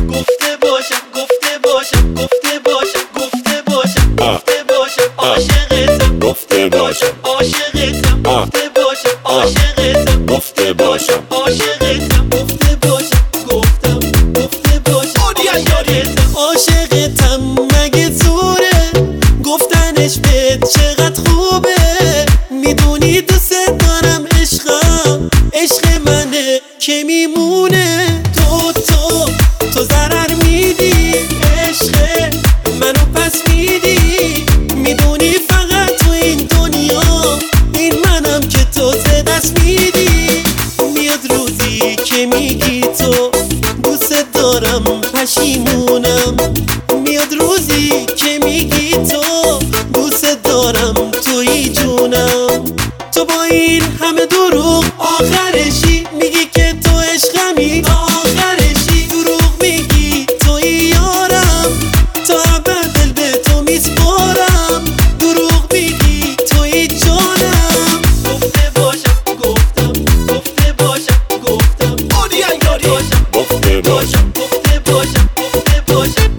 گفته باشم گفته باشم گفته باشم گفته باشم گفته باشم عاشقتم گفته باشم عاشقتم گفته باشم عاشقتم گفته باشم عاشقتم گفته باشم گفتم گفته باشم عاشقتم عاشقتم مگه زوره گفتنش بهت چقدر خوبه میدونی دوست دارم عشقم عشق منه که میمونه تو ضرر میدی عشق منو پس میدی میدونی فقط تو این دنیا این منم که تو ز دست میدی میاد روزی که میگی تو دوست دارم پشیمونم میاد روزی که میگی تو دوست دارم توی جونم تو با این همه دروغ آخرشی میگی که تو عشقمی آخرشی دروغ میگی توی یارم تا ابد دل به تو میسپارم دروغ میگی توی جانم گفته باشم گفتم گفته باشم گفتم گفته باشم گفته باشم گفته باشم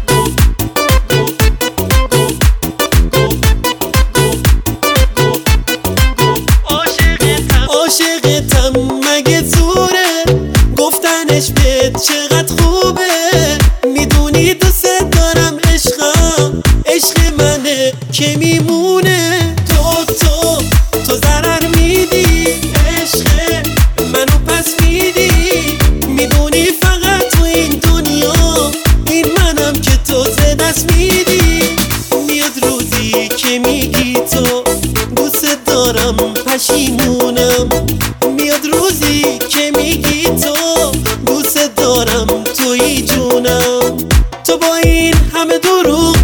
عاشقتم مگه زوره گفتنش بهت چقدر خوبه میدونی دوست دارم عشقم عشق منه که میمونه تو ضرر میدی عشق منو پس میدی میدونی فقط تو این دنیا این منم که تو ز دست میدی میاد روزی که میگی تو دوست دارم پشیمونم میاد روزی که میگی تو دوست دارم توی جونم تو با این همه دروغ